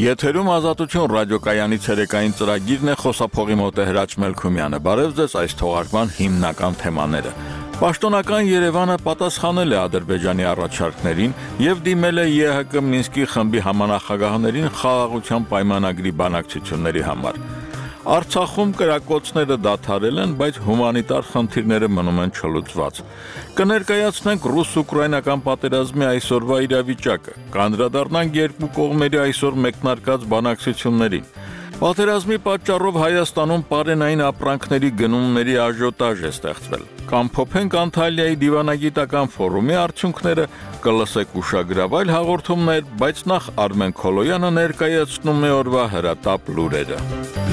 Եթերում ազատություն ռադիոկայանի ցերեկային ծրագիրն է, խոսափողի մոտ է Հրաչ Մելքումյանը։ Բարև ձեզ, այս թողարկման հիմնական թեմաները։ Պաշտոնական Երևանը պատասխանել է Ադրբեջանի առաջարկներին եւ դիմել է ԵՀԿ Մինսկի խմբի համանախագահներին խաղաղության պայմանագրի բանակցությունների համար։ Արցախում կրակոցները դադարել են, բայց հումանիտար խնդիրները մնում են չլուծված։ Կներկայացնենք ռուս-ուկրաինական պատերազմի այսօրվա իրավիճակը, կանդրադառնանք երկու կողմերի այսօր մեկնարկած բանակցություններին։ Պատերազմի պատճառով Հայաստանում պարենային ապրանքների գնումների աժիոտաժ է ստեղծվել։ Կամփոփենք Անտալիայի դիվանագիտական ֆորումի արդյունքները, կլսեք ուշագրավայր հաղորդումներ, բայց նախ Արմեն Քոլոյանը ներկայացնում է օրվա հրատապ լուրերը։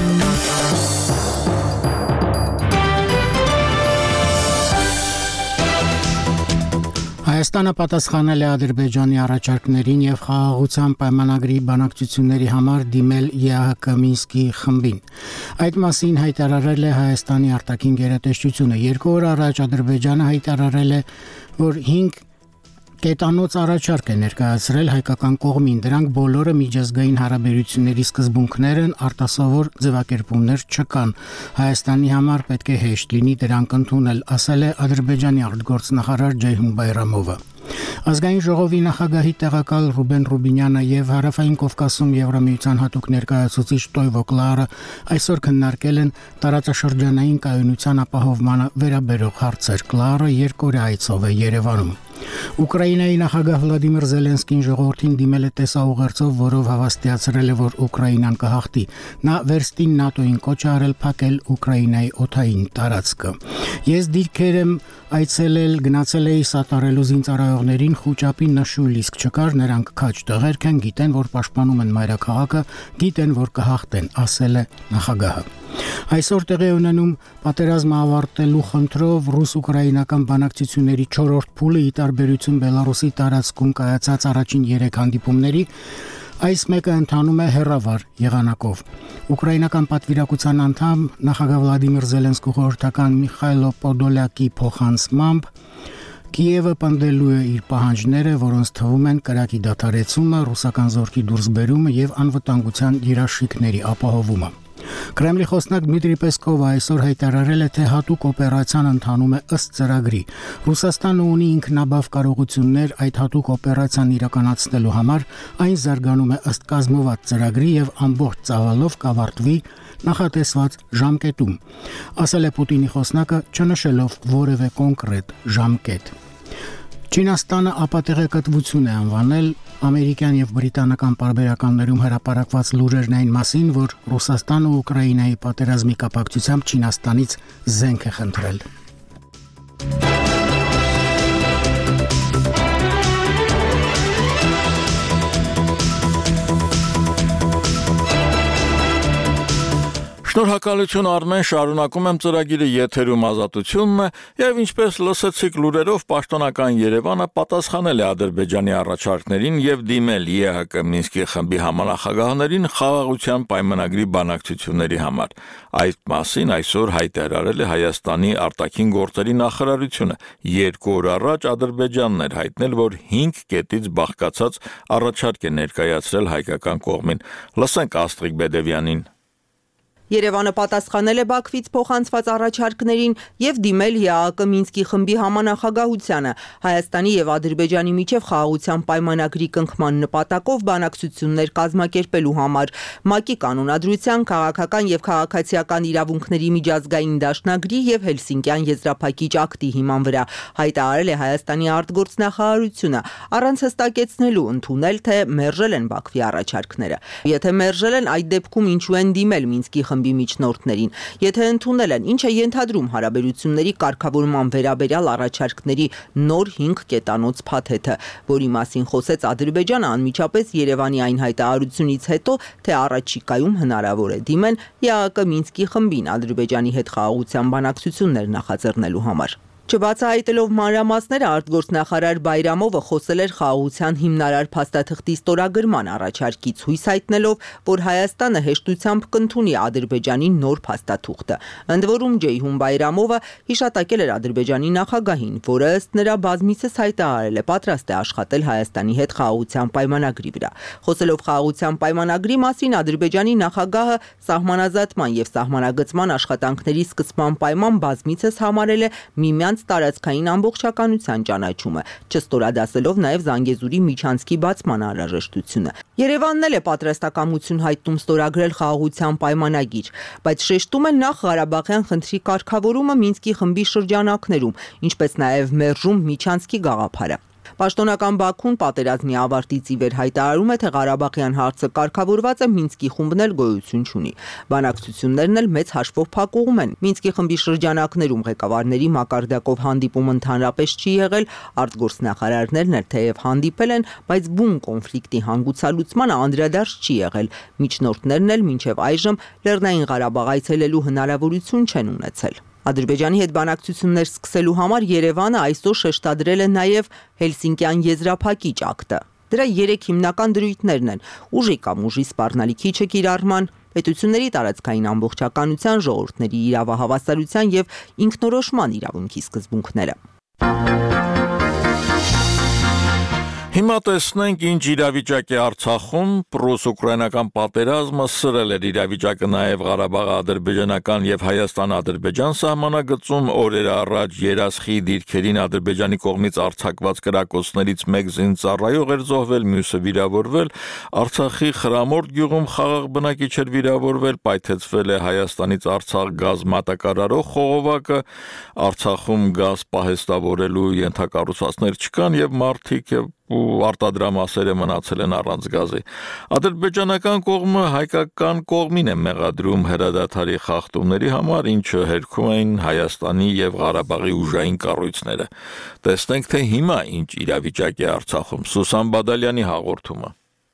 Հայաստանը պատասխանել է Ադրբեջանի առաջարկներին եւ խաղաղության պայմանագրի բանակցությունների համար դիմել ԵՀԿ Մինսկի խմբին։ Այդ մասին հայտարարել է Հայաստանի արտաքին գերատեսչությունը։ 2 օր առաջ Ադրբեջանը հայտարարել է, որ 5 կետանոց առաջարկ է ներկայացրել հայկական կողմին։ Դրանք բոլորը միջազգային հարաբերությունների սկզբունքներ են, արտասովոր ձևակերպումներ չկան։ Հայաստանի համար պետք է հեշտ լինի դրանք ընդունել, ասել է Ադրբեջանի արտգործնախարար Ջեյհուն Բայրամովը։ Ազգային ժողովի նախագահի տեղակալ Ռուբեն Ռուբինյանը եւ Հարավային Կովկասում Եվրամիության հատուկ ներկայացուցիչ Տոյվո Կլարը այսօր քննարկել են տարածաշրջանային կայունության ապահովմանը վերաբերող հարցեր։ Կլարը երկօրյա այցով է Երևանում։ Ուկրաինայի նախագահ Վլադիմիր Զելենսկին ժողովրդին դիմել է տեսաուղերձով, որով հավաստիացրել է, որ Ուկրաինան կհաղթի։ Նա վերստին ՆԱՏՕ-ին կոչ է արել փակել Ուկրաինայի օդային տարածքը։ Ես դիրքեր եմ այցելել, գնացել էի սատարելու զինծառայողներին, խուճապի նշույլ իսկ չկար, նրանք քաջ տղերք են, գիտեն, որ պաշտպանում են մայրաքաղաքը, գիտեն, որ կհաղթեն, ասել է նախագահը։ Այսօր տեղի ունենում պատերազմը ավարտելու խնդրով ռուս-ուկրաինական բանակցությունների 4-րդ փուլը՝ ի տարբերություն Բելարուսի տարածքում կայացած առաջին 3 հանդիպումների, այս մեկը ընթանում է հեռավար եղանակով։ Ուկրաինական պատվիրակության անդամ նախագահ Վլադիմիր Զելենսկու խորհրդական Միխայլո Պոդոլյակի փոխանցմամբ Կիևը պնդելու է իր պահանջները, որոնց թվում են կրակի դադարեցումը, ռուսական զորքի դուրսբերումը եւ անվտանգության երաշխիքների ապահովումը։ Կրեմլի խոսնակ Դմիտրի Պեսկովը այսօր հայտարարել է, թե հատուկ օպերացիան ընթանում է ըստ ծրագրի։ Ռուսաստանը ունի ինքնաբավ կարողություններ այդ հատուկ օպերացիան իրականացնելու համար, այն զարգանում է ըստ կազմված ծրագրի եւ ամբողջ ծավալով կավարտվի նախատեսված ժամկետում, ասել է Պուտինի խոսնակը, չնշելով որևէ կոնկրետ ժամկետ։ Չինաստանը ապատեղեկատվություն է անվանել ամերիկյան եւ բրիտանական պարբերականներում հրապարակված լուրերն այն մասին, որ Ռուսաստանը Ուկրաինայի պատերազմի կապակցությամբ Չինաստանից զենք է խնդրել։ Շնորհակալություն Արմեն, շարունակում եմ ծրագիրը, եթերում ազատությունն է եւ ինչպես լսեցիք լուրերով, պաշտոնական Երևանը պատասխանել է Ադրբեջանի առաջարկներին եւ դիմել ԵՀԿ Մինսկի խմբի համանախագահներին խաղաղության պայմանագրի բանակցությունների համար։ Այդ մասին այսօր հայտարարել է Հայաստանի արտաքին գործերի նախարարությունը։ 2 օր առաջ Ադրբեջանն էր հայտնել, որ 5 կետից բաղկացած առաջարկ է ներկայացրել հայկական կողմին։ Լսենք Աստղիկ Բեդևյանին։ Երևանը պատասխանել է Բաքվից փոխանցված առաջարկներին եւ դիմել ԵԱՀԿ Մինսկի խմբի համանախագահությանը Հայաստանի եւ Ադրբեջանի միջև խաղաղության պայմանագրի կնքման նպատակով բանակցություններ կազմակերպելու համար։ ՄԱԿ-ի կանոնադրության, քաղաքական եւ քաղաքացիական իրավունքների միջազգային դաշնագրի եւ Հելսինկյան եզրափակիչ ակտի հիման վրա, հայտարարել է Հայաստանի արտգործնախարարությունը, առանց հստակեցնելու ընդունել, թե մերժել են Բաքվի առաջարկները։ Եթե մերժել են, այդ դեպքում ինչու են դիմել Մինսկի միջնորդներին, եթե ընդունել են, ինչ է ենթադրում հարաբերությունների կարգավորման վերաբերյալ առաջարկների նոր 5 կետանոց փաթեթը, որի մասին խոսեց Ադրբեջանը անմիջապես Երևանի այն հայտարարությունից հետո, թե առաջիկայում հնարավոր է դիմեն ԵԱՀԿ Մինսկի խմբին Ադրբեջանի հետ խաղաղության բանակցություններ նախաձեռնելու համար։ Չբացահայտելով մանրամասները արտգործնախարար Բայրամովը խոսել էր խաղաղության հիմնարար փաստաթղթի ստորագրման առաջարկից, հույս հայտնելով, որ Հայաստանը հեշտությամբ կընդունի Ադրբեջանի նոր փաստաթուղթը։ Ընդ որում Ջեյհուն Բայրամովը հիշատակել էր Ադրբեջանի նախագահին, որը ըստ նրա բազմիցս հայտարարել է պատրաստ է աշխատել Հայաստանի հետ խաղաղության պայմանագրի վրա։ Խոսելով խաղաղության պայմանագրի մասին, Ադրբեջանի նախագահը սահմանազատման եւ սահմանագծման աշխատանքների սկսման պայման բազմիցս համարել է միմյանց տարածքային ամբողջականության ճանաչումը, չստորադասելով նաև Զանգեզուրի միջանցքի բացման անհրաժեշտությունը։ Երևանն էլ է պատրաստակամություն հայտնում ստորագրել խաղաղության պայմանագիր, բայց շեշտում է նախ Ղարաբաղյան խնդրի կարգավորումը Մինսկի խմբի շրջանակներում, ինչպես նաև մերժում միջանցքի գաղափարը։ Պաշտոնական Բաքուն պատերազմի ավարտից ի վեր հայտարարում է, թե Ղարաբաղյան հարցը կարգավորված է, Մինսկի խումբն էլ գոյություն չունի։ Բանակցություններն էլ մեծ հաշվով փակուղում են։ Մինսկի խմբի շրջանակներում ղեկավարների մակարդակով հանդիպում ընդհանրապես չի եղել, արտգործնախարարներն էլ թեև հանդիպել են, բայց բուն կոնֆլիկտի հանգուցալուծմանը անդրադարձ չի եղել։ Միջնորդներն էլ մինչև այժմ Լեռնային Ղարաբաղ այցելելու հնարավորություն չեն ունեցել։ Ադրբեջանի հետ բանակցություններ սկսելու համար Երևանը այսօր շեշտադրել է նաև Հելսինկյան եզրափակիչ ակտը։ Դրա 3 հիմնական դրույթներն են՝ ուժի կամ ուժի սպառնալիքի չկիրառման, պետությունների տարածքային ամբողջականության, ժողովուրդների իրավահավասարության եւ ինքնորոշման իրավունքի սկզբունքները։ Հիմա տեսնենք ինչ իրավիճակ է Արցախում, ռուս-ուկրաինական պատերազմը սրել էր իրավիճակը նաև Ղարաբաղի ադրբեջանական եւ Հայաստան-Ադրբեջան սահմանագծում օրեր առաջ երասխի դիրքերին Ադրբեջանի կողմից արձակված կրակոցներից մեկ զինծառայող էր զոհվել, մյուսը վիրավորվել, Արցախի Խրամորդ գյուղում խաղաղ բնակիչ էր վիրավորվել, պայթեցվել է Հայաստանից Արցախ գազ մատակարարող խողովակը, Արցախում գազ պահեստավորելու ենթակառուցվածքներ չկան եւ մարդիկ ու արտադրամասերը մնացել են առանց գազի։ Ադրբեջանական կողմը հայկական կողմին է մեղադրում հրադադարի խախտումների համար, ինչը հերքում էին Հայաստանի եւ Ղարաբաղի ուժային կառույցները։ Տեսնենք, թե հիմա ինչ իրավիճակ է Արցախում։ Սուսան Բադալյանի հաղորդումը։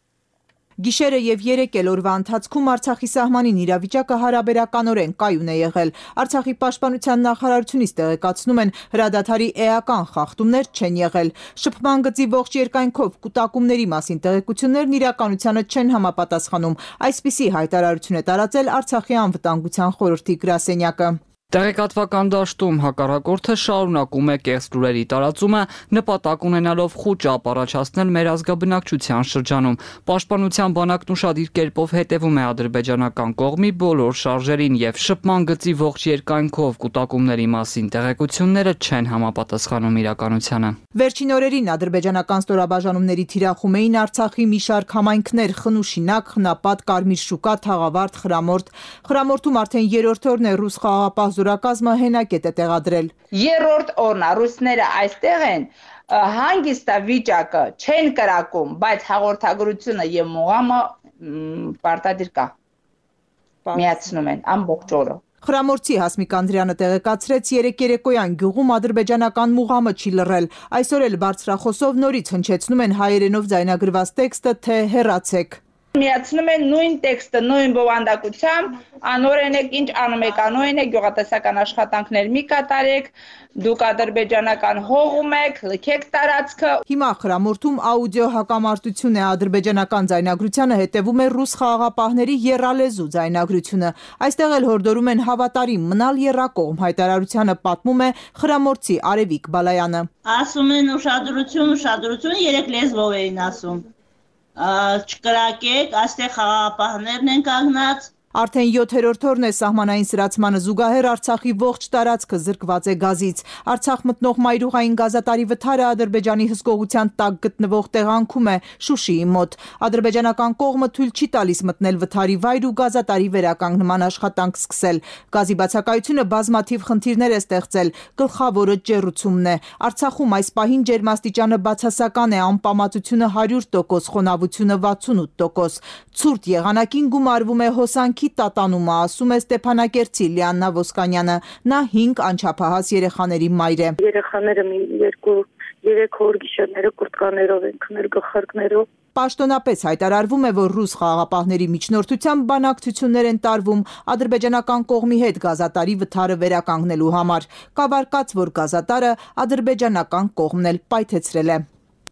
Գիշերը եւ 3 օրվա ընթացքում Արցախի սահմանին իրավիճակը հարաբերականորեն կայուն է եղել։ Արցախի պաշտպանության նախարարությունից տեղեկացնում են, հրադադարի էական խախտումներ չեն եղել։ Շփման գծի ողջ երկայնքով կուտակումների մասին տեղեկություններն իրականությանը չեն համապատասխանում։ Այսպիսի հայտարարություն է տարածել Արցախի անվտանգության խորհրդի գրասենյակը։ Տեղեկատվական դաշտում հակառակորդը շարունակում է կեղծ լուրերի տարածումը, նպատակ ունենալով խուճ ապառաջացնել մեր ազգաբնակչության շրջանում։ Պաշտպանության բանակն ուշադիր կերպով հետևում է ադրբեջանական կողմի բոլոր շարժերին եւ շփման գծի ողջ երկայնքով կուտակումների մասին տեղեկությունները չեն համապատասխանում իրականությանը։ Վերջին օրերին ադրբեջանական ստորաբաժանումների թիրախում էին Արցախի մի շարք համայնքներ՝ Խնուշինակ, Խնապատ, Կարմիր շուկա, Թաղավարտ, Խրամորդ։ Խրամորդում արդեն 3-րդ օրն է ռուս խաղաղապահ զորակազմը հենակետ է տեղադրել։ 3-րդ օրն է ռուսները այստեղ են, հանգիստա վիճակը չեն կրակում, բայց հաղորդագրությունը եւ մուղամը պարտադիր կա։ Միացնում են ամբողջ օրը։ Խրամորցի Հասմիկ Անդրյանը տեղեկացրեց, երեկոյան գյուղում ադրբեջանական մուղամը չի լռել։ Այսօր էլ բարձրախոսով նորից հնչեցնում են հայերենով ձայնագրված տեքստը, թե հեռացեք։ Միացնում են նույն տեքստը, նույն բովանդակությամբ, անօրեն եք, ինչ անում եք, անօրեն եք, գյուղատնտեսական աշխատանքներ մի կատարեք, դուք ադրբեջանական հողում եք, լքեք տարածքը։ Հիմա Խրամորդում աուդիո հակամարտություն է, ադրբեջանական ձայնագրությանը հետևում է ռուս խաղաղապահների եռալեզու ձայնագրությունը։ Այստեղ էլ հորդորում են հավատարիմ մնալ եռակողմ, հայտարարությանը պատմում է Խրամորդցի Արևիկ Բալայանը։ Ասում են ուշադրություն, 3 լեզվով էին ասում։ Չկրակեք, այստեղ խաղաղապահներն են կանգնած։ Արդեն 7-րդ օրն է սահմանային սրացմանը զուգահեռ Արցախի ողջ տարածքը զրկված է գազից։ Արցախ մտնող մայրուղային գազատարի վթարը Ադրբեջանի հսկողության տակ գտնվող տեղանքում է Շուշիի մոտ։ Ադրբեջանական կողմը թույլ չի տալիս մտնել վթարի վայր ու գազատարի վերականգնման աշխատանք սկսել։ Գազի բացակայությունը բազմաթիվ խնդիրներ է ստեղծել, գլխավորը ջեռուցումն է։ Արցախում այս պահին ջերմաստիճանը բացասական է, անպամացությունը 100%, խոնավությունը 68%։ Ցուրտ եղանակին գումարվում է հոսանքի տատանումը, ասում է Ստեփանակերտցի Լիաննա Ոսկանյանը։ Նա 5 անչափահաս երեխաների մայր է։ Երեխաները 2-3 օր գիշերները կուրտկաներով են քնել, գլխարկներով։ Պաշտոնապես հայտարարվում է, որ ռուս խաղաղապահների միջնորդությամբ բանակցություններ են տարվում ադրբեջանական կողմի հետ գազատարի վթարը վերականգնելու համար։ Կավարկած, որ գազատարը ադրբեջանական կողմն էլ պայթեցրել է։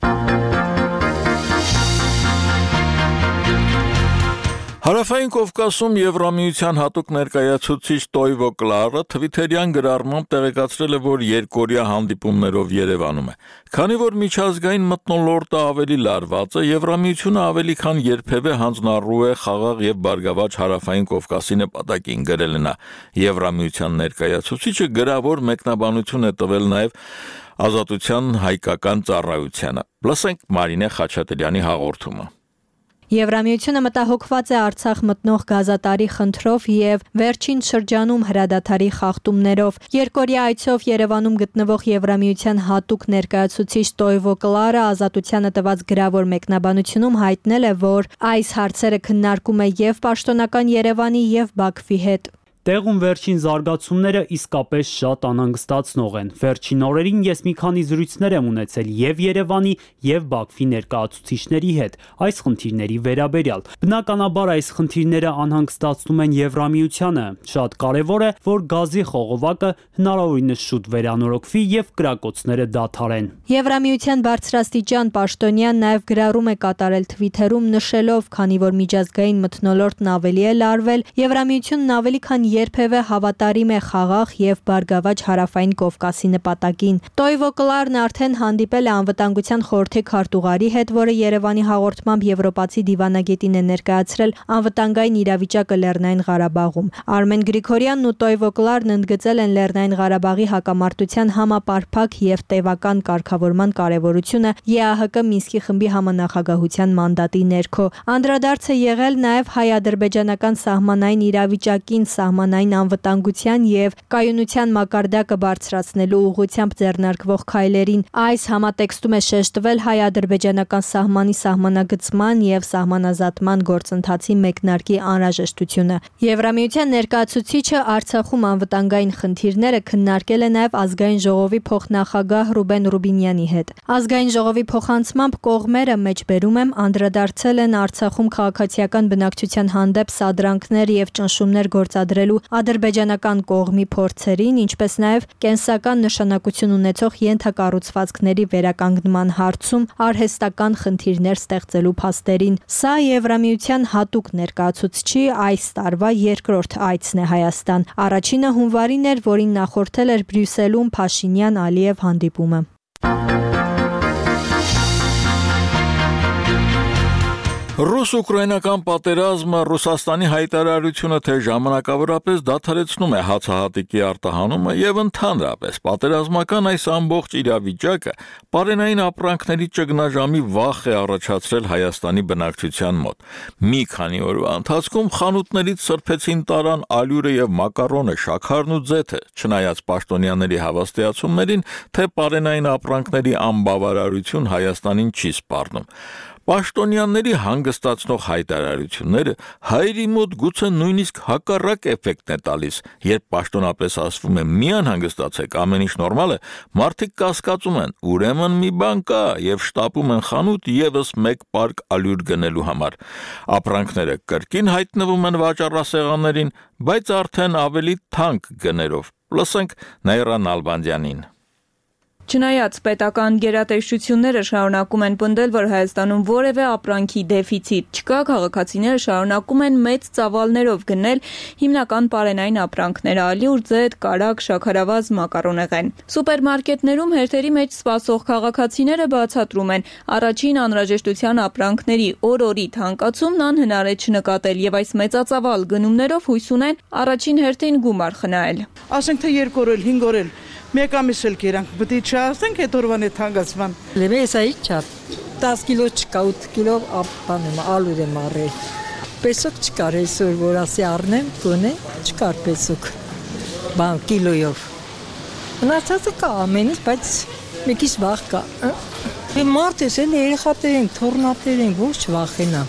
Հարավային Կովկասում Եվրամիության հատուկ ներկայացուցիչ Տոյվո Կլարը թվիթերյան գրառմամբ տեղեկացրել է, որ երկօրյա հանդիպումներով Երևանում է։ Քանի որ միջազգային մթնոլորտը ավելի լարված է, Եվրամիությունը ավելի քան երբևէ հանձնառու է խաղաղ եւ բարգավաճ Հարավային Կովկասի նպատակին, գրել է նա։ Եվրամիության ներկայացուցիչը գրավոր մեկնաբանություն է տվել նաեւ Ազատության հայկական ծառայությանը։ Լսենք Մարինե Խաչատրյանի հաղորդումը։ Եվրամիությունը մտահոգված է Արցախ մտնող գազատարի խնդրով եւ վերջին շրջանում հրադադարի խախտումներով։ Երկօրյա այցով Երևանում գտնվող Եվրամիության հատուկ ներկայացուցիչ Տոյվո Կլարը Ազատությանը տված գրավոր մեկնաբանությունում հայտնել է, որ այս հարցերը քննարկում է եւ պաշտոնական Երևանի եւ Բաքվի հետ։ Տեղում վերջին զարգացումները իսկապես շատ անհանգստացնող են։ Վերջին օրերին ես մի քանի զրույցներ եմ ունեցել եւ Երևանի եւ Բաքվի ներկայացուցիչների հետ այս խնդիրների վերաբերյալ։ Բնականաբար այս խնդիրները անհանգստացնում են Եվրամիությանը։ Շատ կարեւոր է, որ գազի խողովակը հնարավորինս շուտ վերանորոգվի եւ կրակոցները դադարեն։ Եվրամիության բարձրաստիճան պաշտոնյան նաեւ գրառում է կատարել Twitter-ում նշելով, քանի որ միջազգային մթնոլորտն ավելի է լարվել, Եվրամիությունն ավելի քան երբևէ հավատարիմ է խաղաղ եւ բարգավաճ Հարավային Կովկասի նպատակին։ Տոյվո Կլարն արդեն հանդիպել է անվտանգության խորհրդի քարտուղարի հետ, որը Երևանի հաղորդմամբ եվրոպացի դիվանագետին է ներկայացրել անվտանգային իրավիճակը Լեռնային Ղարաբաղում։ Արմեն Գրիգորյանն ու Տոյվո Կլարն ընդգծել են Լեռնային Ղարաբաղի հակամարտության համապարփակ եւ տևական կարգավորման կարեւորությունը ԵԱՀԿ Մինսկի խմբի համանախագահության մանդատի ներքո։ Անդրադարձ է եղել նաեւ հայ-ադրբեջանական սահմանային իրավիճակին, սահմանային անվտանգության եւ կայունության մակարդակը բարձրացնելու ուղղությամբ ձեռնարկվող քայլերին։ Այս համատեքստում է շեշտվել հայ-ադրբեջանական սահմանի սահմանագծման եւ սահմանազատման գործընթացի մեկնարկի անհրաժեշտությունը։ Եվրամիության ներկայացուցիչը Արցախում անվտանգային խնդիրները քննարկել է նաեւ ազգային ժողովի փոխնախագահ Ռուբեն Ռուբինյանի հետ։ Ազգային ժողովի փոխանցմամբ կողմերը մեջբերում եմ անդրադարձել են Արցախում քաղաքացիական բնակչության հանդեպ սադրանքներ եւ ճնշումներ գործադրելու ադրբեջանական կողմի փորձերին, ինչպես նաև կենսական նշանակություն ունեցող ենթակառուցվածքների վերականգնման հարցում արհեստական խնդիրներ ստեղծելու փաստերին։ Սա Եվրամիության հատուկ ներկայացուցչի այս տարվա երկրորդ այցն է Հայաստան։ Առաջինը հունվարին էր, որին նախորդել էր Բրյուսելում Փաշինյան-Ալիև հանդիպումը։ Ռուս-ուկրաինական պատերազմը Ռուսաստանի հայտարարությունը թե ժամանակավորապես դադարեցնում է հացահատիկի արտահանումը եւ ընդհանրապես պատերազմական այս ամբողջ իրավիճակը բարենային ապրանքների ճգնաժամի վախ է առաջացրել Հայաստանի բնակչության մոտ։ Մի քանի օրվա ընթացքում խանութներից սրբեցին տարան ալյուրը եւ մակարոնը, շաքարն ու ձեթը, չնայած պաշտոնյաների հավաստիացումներին, թե բարենային ապրանքների անբավարարություն Հայաստանին չի սպառնում։ Պաշտոնյաների հանգստացնող հայտարարությունները հայերի մոտ գուցե նույնիսկ հակառակ էֆեկտն է տալիս, երբ պաշտոնապես ասվում է մի անհանգստացեք, ամեն ինչ նորմալ է, մարդիկ կասկածում են, ուրեմն մի բան կա եւ շտապում են խանութ եւս մեկ պարկ ալյուր գնելու համար։ Ապրանքները կրկին հայտնվում են վաճառասեղաններին, բայց արդեն ավելի թանկ գներով։ Լսենք Նաիրա Նալբանդյանին։ Չնայած պետական գերատեսչությունները շարունակում են պնդել, որ Հայաստանում որևէ ապրանքի դեֆիցիտ չկա, քաղաքացիները շարունակում են մեծ ծավալներով գնել հիմնական պարենային ապրանքները՝ ալյուր, ձեթ, կարագ, շաքարավազ, մակարոնեղեն։ Սուպերմարկետներում հերթերի մեջ սպասող քաղաքացիները բացատրում են, առաջին անհրաժեշտության ապրանքների օր-օրի թանկացումն անհնար է չնկատել եւ այս մեծածավալ գնումներով հույս ունեն առաջին հերթին գումար խնայել։ Ասենք թե 2 օր էլ 5 օր էլ մեկ ամիս էլ կերանք, պետք է չասենք այդ օրվան է թանկացման։ Լեվեսայի չափ 10 կիլո չկա, 8 կիլո բան ալյուր եմ առել։ Պեսոկ չկար այսօր, որ ասի առնեմ, գոնե չկար պեսոկ։ Բան կիլոյով։ Մնացածը կա ամեն ինչ, բայց մի քիչ վախ կա։ Մարդ ես էլ երեխաներ են, թոռնատեր են, ոչ վախենա։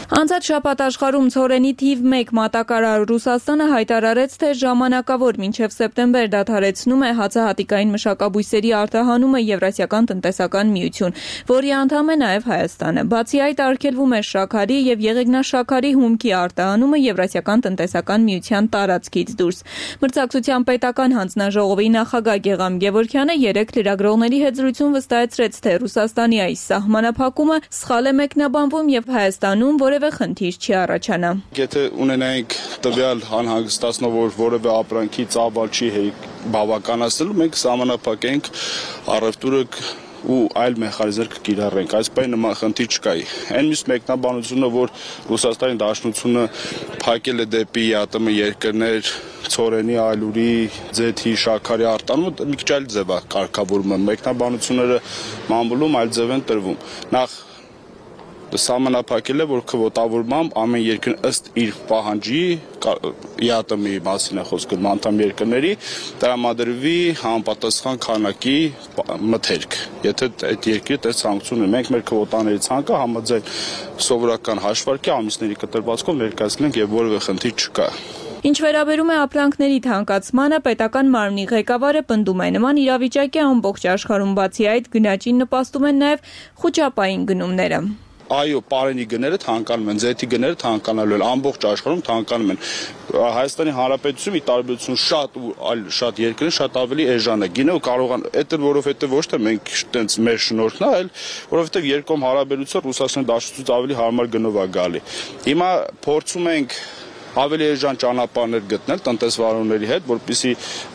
Անցած շաբաթ աշխարհում ցորենի թիվ 1 մատակարար Ռուսաստանը հայտարարեց, թե ժամանակավոր մինչև սեպտեմբեր դադարեցնում է հացահատիկային մշակաբույսերի արտահանումը Եվրասիական տնտեսական միություն, որի անդամ է նաև Հայաստանը։ Բացի այդ, արգելվում է շաքարի եւ եղեգնաշաքարի հումքի արտահանումը Եվրասիական տնտեսական միության տարածքից դուրս։ Մրցակցության պետական հանձնաժողովի նախագահ Գեգամ Գևորգյանը երեկ լրագրողների հետ զրույցում վստահեցրեց, թե Ռուսաստանի այս սահմանափակումը սխալ է մեկնաբանվում եւ Հայաստանում որևէ խնդիր չի առաջանա։ Եթե ունենայինք տվյալ անհանգստացնող, որ որևէ ապրանքի ծավալ չի բավականացնելու, մենք սահմանափակենք առևտուրը ու այլ մեխանիզմներ կկիրառենք, այս պահին նման խնդիր չկա։ Այն մյուս մեկնաբանությունը, որ Ռուսաստանի Դաշնությունը փակել է դեպի ԵԱՏՄ երկրներ ցորենի, ալյուրի, ձեթի, շաքարի արտանումը, մի քիչ այլ ձև է կարգավորումը, մեկնաբանությունները մամուլում այլ ձև են տրվում։ Նախ սահմանափակել է, որ քվոտավորմամբ ամեն երկրն ըստ իր պահանջի, ԵԱՏՄ-ի մասին է խոսքը, անդամ երկրների, տրամադրվի համապատասխան քանակի մթերք։ Եթե այդ երկրի այդ ցանկություն ունի, մենք մեր քվոտաների ցանկը համաձայն սովորական հաշվարկի ամիսների կտրվածքով ներկայացնենք եւ որևէ խնդիր չկա։ Ինչ վերաբերում է ապրանքների թանկացմանը, պետական մարմնի ղեկավարը պնդում է, նման իրավիճակի ամբողջ աշխարհում բացի այդ գնաճին նպաստում են նաև խոճապային գնումները։ Այո, պարենի գները թանկանում են, ձեթի գները թանկանալու են, ամբողջ աշխարհում թանկանում են։ Հայաստանի Հանրապետությունում ի տարբերություն շատ երկրներ շատ ավելի էժան է գինը ու կարող են, դա որովհետև ոչ թե մենք տենց մեր շնորհքն է, այլ որովհետև երկկողմ հարաբերությունը Ռուսաստանի Դաշնությունից ավելի հարմար գնով է գալի։ Հիմա փորձում ենք ավելի էժան ճանապարհներ գտնել տնտեսվարողների հետ, որպեսզի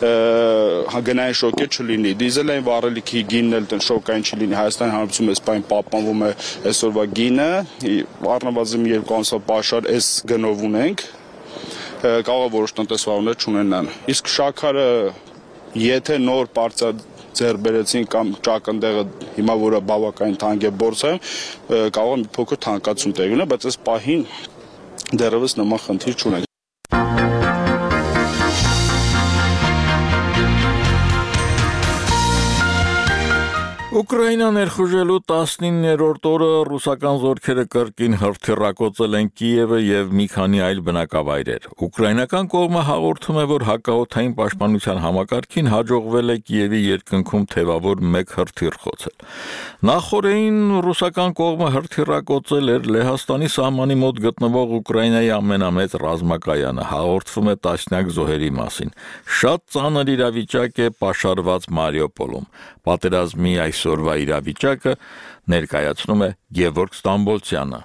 գնային շոկեր չլինի։ Դիզելային վառելիքի գինն էլ շոկային չլինի։ Հայաստանի Հանրապետությունում այս պահին պահպանվում է այսօրվա գինը, առնվազն 2 ամսվա պաշար այս գնով ունենք, կարող է որոշ տնտեսվարողներ չունենան։ Իսկ շաքարը, եթե նոր ձեռ բերեցին կամ ճակնդեղը հիմա որը բավականին թանկ է բորսայում, կարող է մի փոքր թանկացում տեղի ունենա, բայց այս պահին դեռևս նման խնդիր չունենք։ Ուկրաինա ներխուժելու 19-րդ օրը ռուսական զորքերը կրկին հրթիռակոծել են Կիևը եւ մի քանի այլ բնակավայրեր։ Ուկրաինական կողմը հաղորդում է, որ հակաօդային պաշտպանության համակարգին հաջողվել է Կիևի երկնքում թևավոր 1 հրթիռ խոցել։ Նախորդին ռուսական կողմը հրթիռակոծել էր Լեհաստանի սահմանի մոտ գտնվող Ուկրաինայի ամենամեծ ռազմակայանը, հաղորդվում է տասնյակ զոհերի մասին։ Շատ ծանր իրավիճակ է պաշարված Մարիուպոլում։ Պատերազմի այսօրվա իրավիճակը ներկայացնում է Գևորգ Ստամբոլցյանը։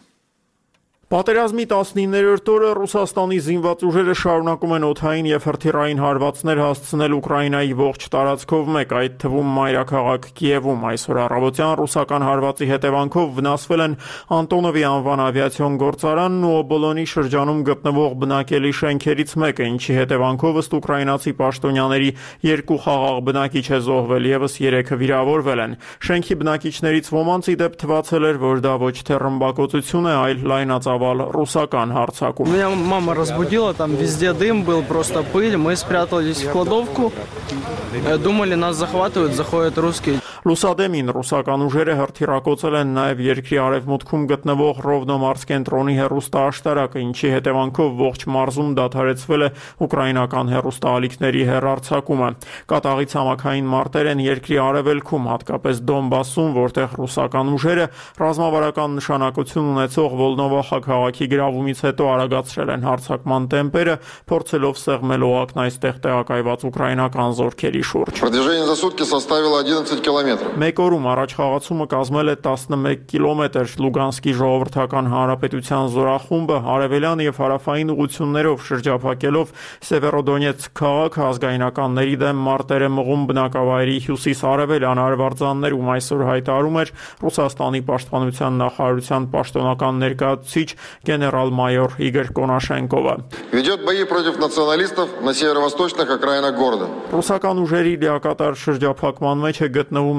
Պատերազմի 19-րդ օրը Ռուսաստանի զինված ուժերը շարունակում են օդային եւ հրթիռային հարվածներ հասցնել Ուկրաինայի ողջ տարածքով մեկ, այդ թվում մայրաքաղաք Կիևում։ Այսօր առավոտյան ռուսական հարվածի հետևանքով վնասվել են Անտոնովի անվան ավիացիոն գործարանն ու Օբոլոնի շրջանում գտնվող բնակելի շենքերից մեկը, ինչի հետևանքով ըստ ուկրաինացի պաշտոնյաների 2 խաղաղ բնակիչ է զոհվել, եւս 3-ը վիրավորվել են։ Շենքի բնակիչներից ոմանցի դեպ թվացել էր, որ դա ոչ թե ռմբակոծություն է, այլ լայնածավալ русакан հարձակում։ Меня мама разбудила, там везде дым был, просто пыль. Мы спрятались в кладовку. Думали, нас захватывают, заходят русские. Լուսադեմին ռուսական ուժերը հրթիռակոծել են նաև երկրի արևմուտքում գտնվող Ռովնոմարս կենտրոնի հեռուստաաշտարակը, ինչի հետևանքով ողջ մարզում դադարեցվել է ուկրաինական հեռուստաալիքների հեռարձակումը։ Կատաղի ցամաքային մարտեր են երկրի արևելքում, հատկապես Դոնբասում, որտեղ ռուսական ուժերը ռազմավարական նշանակություն ունեցող Վոլնովախա քաղաքի գրավումից հետո արագացրել են հարձակման տեմպերը, փորձելով սեղմել օղակն այստեղ տեղակայված ուկրաինական զորքերի շուրջ։ Продвижение за сутки составило 11 километров. Մեկ օրում առաջխաղացումը կազմել է 11 կիլոմետր։ Լուգանսկի ժողովրդական հանրապետության զորախումբը արևելյան եւ հարավային ուղություններով շրջափակելով Սևերոդոնեցկ քաղաքը ազգայնականների դեմ մարտեր է մղում բնակավայրի հյուսիս-արևելյան արվարձաններում, այսօր հայտարարում էր Ռուսաստանի պաշտպանության նախարարության պաշտոնական ներկայացուցիչ գեներալ-մայոր Իգոր Կոնաշենկովը։ Ведет бои против националистов на северо-восточных окраинах города. Ռուսական ուժերի լիակատար շրջափակման մեջ է գտնվում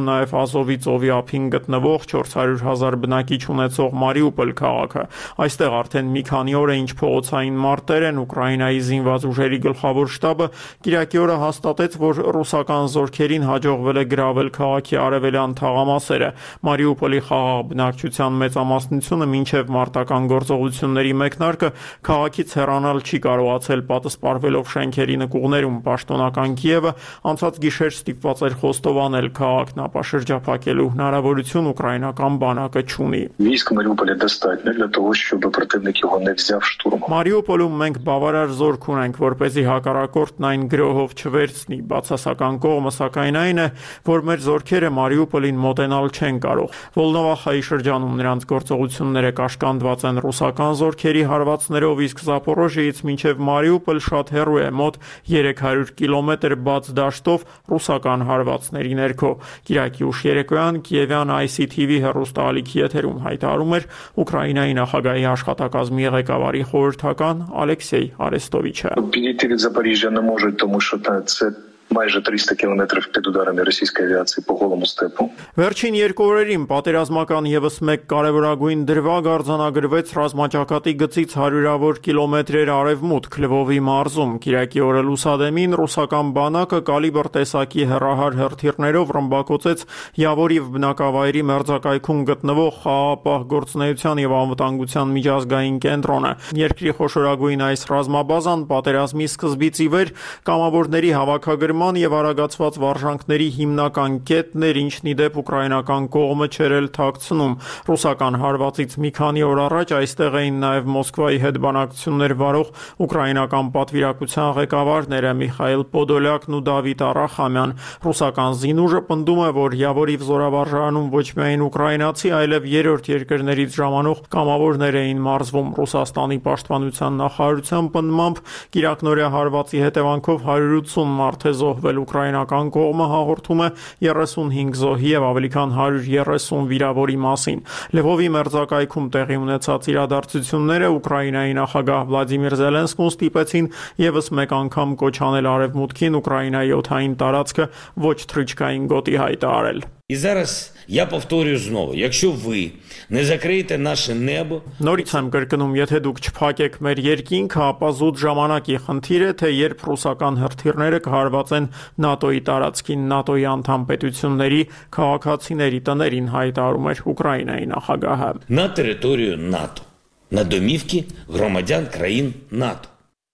նաև Ազովի ծովի ափին գտնվող 400,000 բնակիչ ունեցող Մարիուպոլ քաղաքը։ Այստեղ արդեն մի քանի օր է ինչ փողոցային մարտեր են։ Ուկրաինայի զինված ուժերի գլխավոր շտաբը Կիրակի օրը հաստատեց, որ ռուսական զորքերին հաջողվել է գրավել քաղաքի արևելյան թաղամասերը։ Մարիուպոլի խաղաղ բնակչության մեծամասնությունը մինչև մարտական գործողությունների մեկնարկը քաղաքից հեռանալ չի կարողացել, պատասպարվելով շենքերի նկուղներում։ Պաշտոնական Կիևը անցած գիշեր ստիպված էր խոստովանել քաղաքն ապաշրջափակելու հնարավորություն ուկրաինական բանակը չունի։ Військ Маріуполя достатньо для того, щоб противник його не взяв штурмом. Մարիուպոլում մենք բավարար զորք ունենք, որպեսզի հակառակորդն այն գրոհով չվերցնի։ Բացասական կողմը սակայն այն է, որ մեր զորքերը Մարիուպոլին մոտենալ չեն կարող։ Վոլնովախայի շրջանում նրանց գործողությունները կաշկանդված են ռուսական զորքերի հարվածներով, իսկ Զապորոժիից մինչև Մարիուպոլ շատ հեռու է, մոտ 300 կիլոմետր բաց դաշտով ռուսական հարվածների ներքո։ Կիրակի ուշ երեկոյան Կիևյան ICTV հեռուստաալիքի եթերում հայտարարում էր Ուկրաինայի նախագահի աշխատակազմի ղեկավարի խորհրդական Ալեքսեյ Արեստովիչը։ Підійти від Запоріжжя не можуть, тому що це майже 300 кілометрів під ударами російської авіації по голому степу. Վերջին երկու օրերին պատերազմական եւս մեկ կարևորագույն դրվագ արձանագրվեց ռազմաճակատի գծից հարյուրավոր կիլոմետրեր արևմուտք Լվովի մարզում։ Կիրակի օրը լուսադեմին ռուսական բանակը կալիբր տեսակի հեռահար հրթիռներով ռմբակոծեց Յավորիվ բնակավայրի մերձակայքում գտնվող խաղաղապահ գործունեության եւ անվտանգության միջազգային կենտրոնը։ Երկրի խոշորագույն այս ռազմաբազան պատերազմի սկզբից ի վեր կամավորների հավաքագրման եւ արագացված վարժանքների հիմնական կետն էր, ինչն ի դեպ ուկրաինական կողմը չէր էլ թաքցնում։ Ռուսական հարվածից մի քանի օր առաջ այստեղ էին նաև Մոսկվայի հետ բանակցություններ վարող ուկրաինական պատվիրակության ղեկավարները Միխայել Պոդոլյակն ու Դավիթ Արախամյան։ Ռուսական զինուժը պնդում է, որ Յավորիվ զորավարժանում ոչ միայն ուկրաինացի, այլև երրորդ երկրներից ժամանող կամավորներ էին մարզվում։ Ռուսաստանի պաշտպանության նախարարության պնդմամբ կիրակնօրյա հարվածի հետևանքով 180 մարդ է զոհվել, ուկրաինական կողմը հաղորդում է 35 զոհի եւ ավելի քան 130 վիրավորի մասին։ Լվովի մերձակայքում տեղի ունեցած իրադարձությունները Ուկրաինայի նախագահ Վլադիմիր Զելենսկուն ստիպեցին եւս մեկ անգամ կոչ անել արևմուտքին Ուկրաինայի օդային տարածքը ոչ թռիչքային գոտի հայտարարել։ І зараз я повторюю знову, якщо ви не закриєте наше небо, Նորից եմ կրկնում, եթե դուք չփակեք մեր երկինքը, ապա զուտ ժամանակի խնդիր է, թե երբ ռուսական հրթիռները կհարվածեն ՆԱՏՕ-ի տարածքին, ՆԱՏՕ-ի անդամ պետությունների քաղաքացիների տներին, հայտարարում էր Ուկրաինայի նախագահը։ на територію НАТО, на домівки громадян країн НАТО.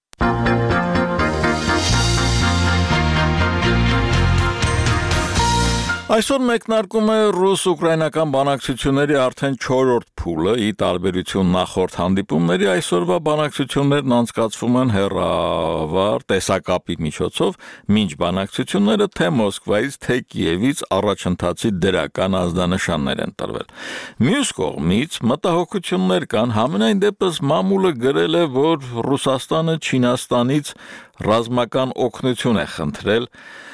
Այսօր մեկնարկում է ռուս-ուկրաինական բանակցությունների արդեն 4-րդ փուլը, ի տարբերություն նախորդ հանդիպումների, այսօրվա բանակցություններն անցկացվում են հեռավար տեսակապի միջոցով, մինչ բանակցությունները թե Մոսկվայից, թե Կիևից առաջընթացի դրական ազդանշաններ են տրվել։ Մյուս կողմից մտահոգություններ կան, համենայն դեպս մամուլը գրել է, որ Ռուսաստանը Չինաստանից ռազմական օգնություն է խնդրել։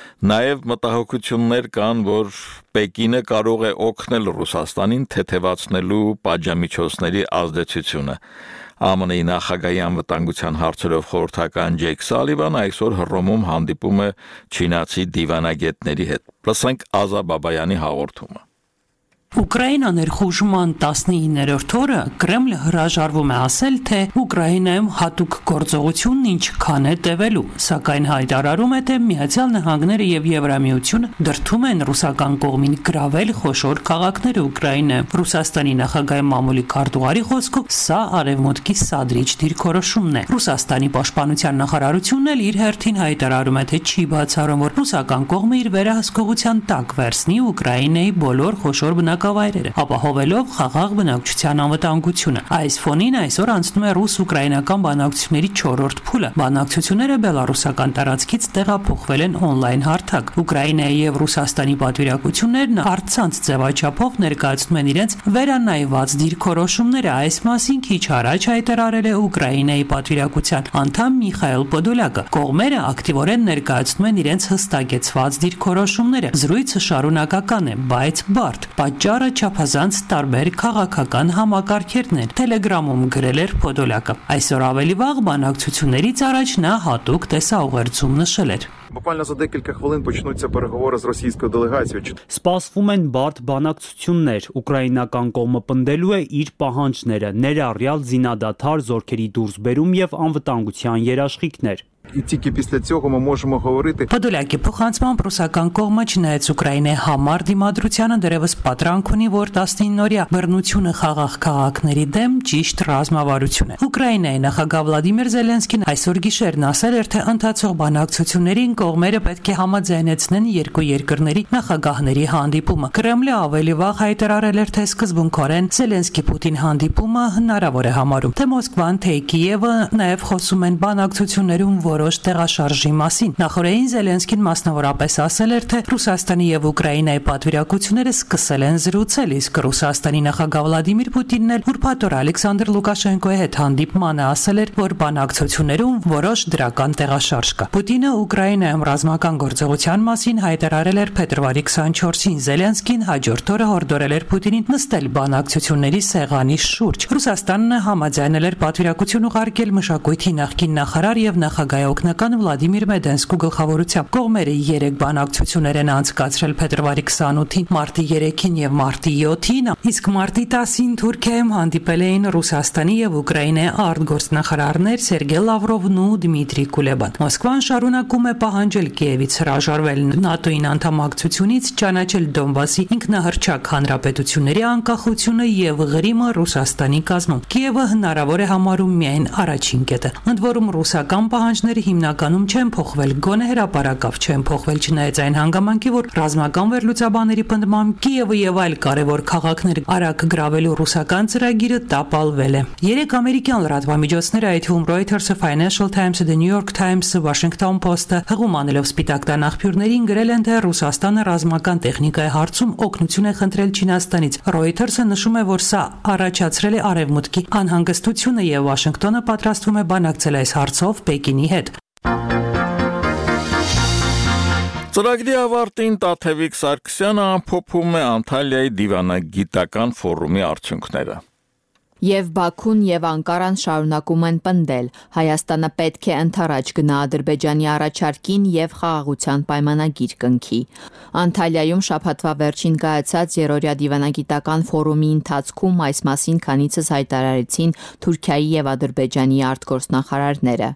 Նաև մտահոգություններ կան, որ Պեկինը կարող է օգնել Ռուսաստանին թեթևացնելու պատժամիջոցների ազդեցությունը։ ԱՄՆ-ի նախագահի անվտանգության հարցերով խորհրդական Ջեյք Սալիվանը այսօր Հռոմում հանդիպում է չինացի դիվանագետների հետ։ Լսենք Ազա Բաբայանի հաղորդումը։ Ուկրաինա ներխուժման 19-րդ օրը Կրեմլը հրաժարվում է ասել, թե Ուկրաինայում հատուկ գործողությունն ինչքան է տևելու, սակայն հայտարարում է, թե Միացյալ Նահանգները եւ Եվրամիությունը դրդում են ռուսական կողմին գրավել խոշոր քաղաքները Ուկրաինայում։ Ռուսաստանի նախագահի մամուլի քարտուղարի խոսքով սա արևմուտքի սադրիչ դիրքորոշումն է։ Ռուսաստանի պաշտպանության նախարարությունն էլ իր հերթին հայտարարում է, թե չի բացառում, որ ռուսական կողմը իր վերահսկողության տակ վերցնի Ուկրաինայի բոլոր խոշոր բնակավայրերը, ապահովելով խաղաղ բնակչության անվտանգությունը։ Այս ֆոնին այսօր անցնում է ռուս-ուկրաինական բանակցությունների 4-րդ փուլը։ Բանակցությունները բելարուսական տարածքից տեղափոխվել են օնլայն հարթակ։ Ուկրաինայի եւ Ռուսաստանի պատվիրակություններն առցանց ձևաչափով ներկայացնում են իրենց վերանայված դիրքորոշումները։ Այս մասին քիչ առաջ հայտարարել է Ուկրաինայի պատվիրակության անդամ Միխայել Պոդոլյակը։ Կողմերը ակտիվորեն ներկայացնում են իրենց հստակեցված դիրքորոշումները։ Զրույցը շարունակական է, բայց բարդ։ Պատճառը չափազանց տարբեր քաղաքական համակարգերն են, Telegram-ում գրել էր Պոդոլյակը։ Այսօր ավելի վաղ բանակցություններից առաջ նա հատուկ տեսաուղերձում նշել էր. Буквально за декілька хвилин почнуться переговори з російською делегацією. Սպասվում են բարդ բանակցություններ, ուկրաինական կողմը պնդելու է իր պահանջները, ներառյալ զինադադար, զորքերի դուրսբերում եւ անվտանգության երաշխիքներ։ І тільки після цього ми можемо говорити. Подоляки փոխանցման ռուսական կողմը չնայած Ուկրաինայի համար դիմադրությանը դեռևս պատրանք ունի, որ 19-օրյա բռնությունը խաղաղ քաղաքների դեմ ճիշտ ռազմավարություն է։ Ուկրաինայի նախագահ Վլադիմիր Զելենսկին այսօր գիշերն ասել էր, թե ընթացող բանակցություններին կողմերը պետք է համաձայնեցնեն երկու երկրների նախագահների հանդիպումը։ Կրեմլը ավելի վաղ հայտարարել էր, թե սկզբունքորեն Զելենսկի-Պուտին հանդիպումը հնարավոր է համարում։ Թե Մոսկվան, թե Կիևը նաև խոսում են բանակցություններում որոշ տեղաշարժի մասին։ Նախորդին Զելենսկին մասնավորապես ասել էր, թե Ռուսաստանի եւ Ուկրաինայի պատվիրակությունները սկսել են զրուցել, իսկ Ռուսաստանի նախագահ Վլադիմիր Պուտինն էլ ուրբաթօր Ալեքսանդր Լուկաշենկոյի հետ հանդիպմանը ասել էր, որ բանակցություններում որոշ դրական տեղաշարժ կա։ Պուտինը Ուկրաինայում ռազմական գործողության մասին հայտարարել էր փետրվարի 24-ին։ Զելենսկին հաջորդ օրը հորդորել էր Պուտինին նստել բանակցությունների սեղանի շուրջ։ Ռուսաստանն համաձայնել էր պատվիրակություն ուղարկել մշակույթի նախկին նախարար եւ նախագահ օգնական Վլադիմիր Մեդենսկու գլխավորությամբ։ Կողմերը 3 բանակցություններ են անցկացրել փետրվարի 28-ին, մարտի 3-ին եւ մարտի 7-ին, իսկ մարտի 10-ին Թուրքիայում հանդիպել էին Ռուսաստանի եւ Ուկրաինայի արտգործնախարարներ Սերգեյ Լավրովն ու Դմիտրի Կուլեբան։ Մոսկվան շարունակում է պահանջել Կիևից հրաժարվել ՆԱՏՕ-ին անդամակցությունից, ճանաչել Դոնբասի ինքնահռչակ հանրապետությունների անկախությունը եւ Ղրիմը Ռուսաստանի կազմում։ Կիևը հնարավոր է համարում միայն առաջին կետը։ Ընդ որում ռուսական պահանջները հիմնականում չեն փոխվել, գոնե հրապարակավ չեն փոխվել, չնայած այն հանգամանքի, որ ռազմական վերլուծաբանների պնդմամբ Կիևը եւ այլ կարևոր քաղաքներ արագ գրավելու ռուսական ծրագիրը տապալվել է։ 3 ամերիկյան լրատվամիջոցներ, այդ թվում Reuters-ը, Financial Times-ը, The New York Times-ը, Washington Post-ը հղում անելով Սպիտակ տան աղբյուրներին գրել են, թե Ռուսաստանը ռազմական տեխնիկայի հարցում օգնություն է խնդրել Չինաստանից։ Reuters-ը նշում է, որ սա առաջացրել է արևմուտքի անհանգստությունը եւ Վաշինգտոնը պատրաստվում է բանակցել այս հարցով Պեկինի հետ։ Ծրագրի ավարտին Տաթևիկ Սարգսյանը ամփոփում է Անտալիայի դիվանագիտական ֆորումի արդյունքները։ Եվ Բաքուն եւ Անկարան շարունակում են պնդել. Հայաստանը պետք է ընդառաջ գնա Ադրբեջանի առաջարկին եւ խաղաղության պայմանագիր կնքի։ Անտալիայում շաբաթվա վերջին կայացած երրորդյա դիվանագիտական ֆորումի ընթացքում այս մասին քանիցս հայտարարեցին Թուրքիայի եւ Ադրբեջանի արտգործնախարարները։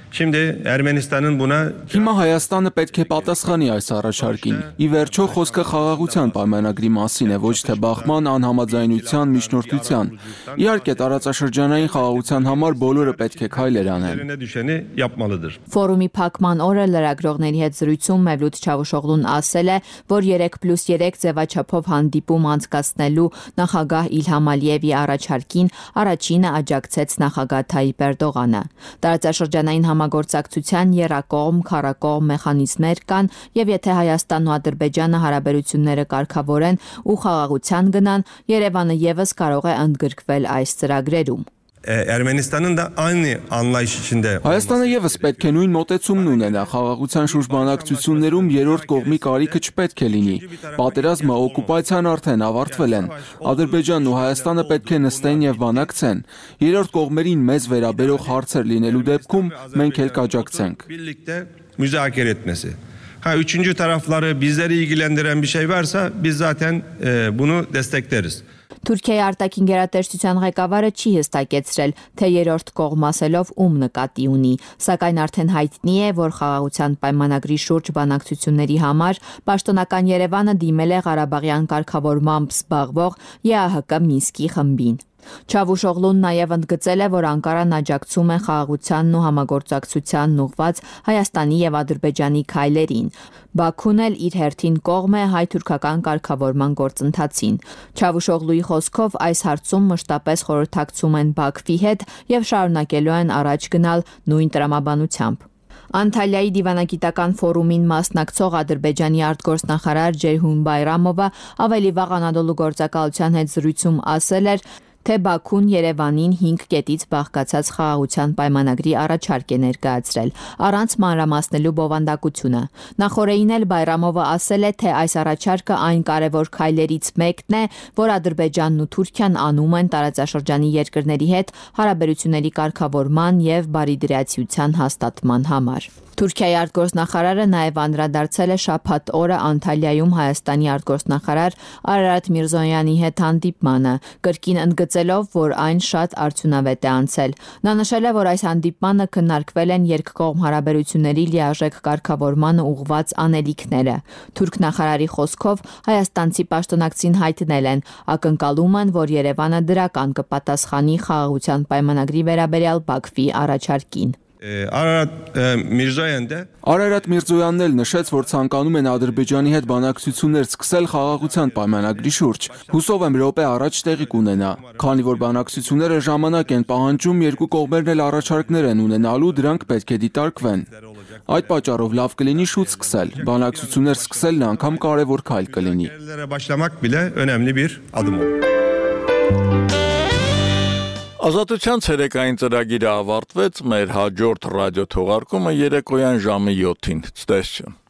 Հիմա Հայաստանը պետք է պատասխանի այս առաջարկին։ Ի վերջո խոսքը խաղաղության պայմանագրի մասին է, ոչ թե բախման, անհամաձայնության, միջնորդության։ Իհարկե, տարածաշրջանային խաղաղության համար բոլորը պետք է քայլեր անեն։ Ֆորումի փակման օրը լրագրողների հետ զրույցում Մևլութ Չավուշօղլուն ասել է, որ 3+3 ձևաչափով հանդիպում անցկացնելու նախագահ Իլհամ Ալիևի առաջարկին առաջինը աջակցեց նախագահ Թայիպ Էրդողանը։ Տարածաշրջանային համագործակցության երակողմ, քառակողմ մեխանիզմներ կան, եւ եթե Հայաստանն ու Ադրբեջանը հարաբերությունները կարգավորեն ու խաղաղության գնան, Երևանը եւս կարող է ընդգրկվել այս ծրագրերում։ Ermenistan'ın da aynı anlayış içinde. Հայաստանը եւս պետք է նույն մոտեցումն ունենա խաղաղության շուրջ բանակցություններում երրորդ կողմի կարիքը չպետք է լինի։ Պատերազմը, օկուպացիան արդեն ավարտվել են։ Ադրբեջանն ու Հայաստանը պետք է նստեն եւ բանակցեն։ Երրորդ կողմերին մեզ վերաբերող հարցեր լինելու դեպքում մենք էլ կաջակցենք։ Birlikte müzakere etmesi. Üçüncü tarafları bizleri ilgilendiren bir şey varsa biz zaten bunu destekleriz. Թուրքիայի արտաքին գերատեսչության ղեկավարը չի հստակեցրել, թե երրորդ կողմ ասելով ում նկատի ունի, սակայն արդեն հայտնի է, որ խաղաղության պայմանագրի շուրջ բանակցությունների համար պաշտոնական Երևանը դիմել է Ղարաբաղյան կարգավորմամբ զբաղվող ԵԱՀԿ Մինսկի խմբին։ Չավուշօղլուն նաև ընդգծել է, որ Անկարան աջակցում է խաղաղությանն ու համագործակցությանն ուղղված Հայաստանի եւ Ադրբեջանի քայլերին։ Բաքուն էլ իր հերթին կողմ է հայ-թուրքական կարգավորման գործընթացին։ Չավուշօղլուի խոսքով այս հարցում մշտապես խորհրդակցում են Բաքվի հետ եւ շարունակելու են առաջ գնալ նույն տրամաբանությամբ։ Անտալիայի դիվանագիտական ֆորումին մասնակցող Ադրբեջանի արտգործնախարար Ջեյհուն Բայրամովը ավելի վաղ Անադոլու գործակալության հետ զրույցում ասել էր, թե Բաքուն Երևանին 5 կետից բաղկացած խաղաղության պայմանագրի առաջարկ է ներկայացրել, առանց մանրամասնելու բովանդակությունը։ Նախորդին էլ Բայրամովը ասել է, թե այս առաջարկը այն կարևոր քայլերից մեկն է, որ Ադրբեջանն ու Թուրքիան անում են տարածաշրջանի երկրների հետ հարաբերությունների կարգավորման եւ բարիդրացիության հաստատման համար։ Թուրքիայի արտգործնախարարը նաև անդրադարձել է շաբաթ օրը Անտալիայում Հայաստանի արտգործնախարար Արարատ Միրզոյանի հետ հանդիպմանը, կրկին ընդգծելով, որ այն շատ արդյունավետ է անցել։ Նա նշել է, որ այս հանդիպմանը քննարկվել են երկկողմ հարաբերությունների լիարժեք կարգավորմանը ուղղված անելիքները։ Թուրք նախարարի խոսքով հայաստանցի պաշտոնակցին հայտնել են, ակնկալում են, որ Երևանը դրական կպատասխանի խաղաղության պայմանագրի վերաբերյալ Բաքվի առաջարկին։ Արարատ Միրզոյանն էլ նշեց, որ ցանկանում են Ադրբեջանի հետ բանակցություններ սկսել խաղաղության պայմանագրի շուրջ։ Հուսով եմ րոպե առաջ տեղի կունենա, քանի որ բանակցությունները ժամանակ են պահանջում, երկու կողմերն էլ առաջարկներ են ունենալու, դրանք պետք է դիտարկվեն։ Այդ պատճառով լավ կլինի շուտ սկսել։ Բանակցություններ սկսելն անգամ կարևոր քայլ կլինի։ Ազատության ցերեկային ծրագիրը ավարտվեց, մեր հաջորդ ռադիո թողարկումը երեկոյան ժամը 7-ին։ Ցտեսություն։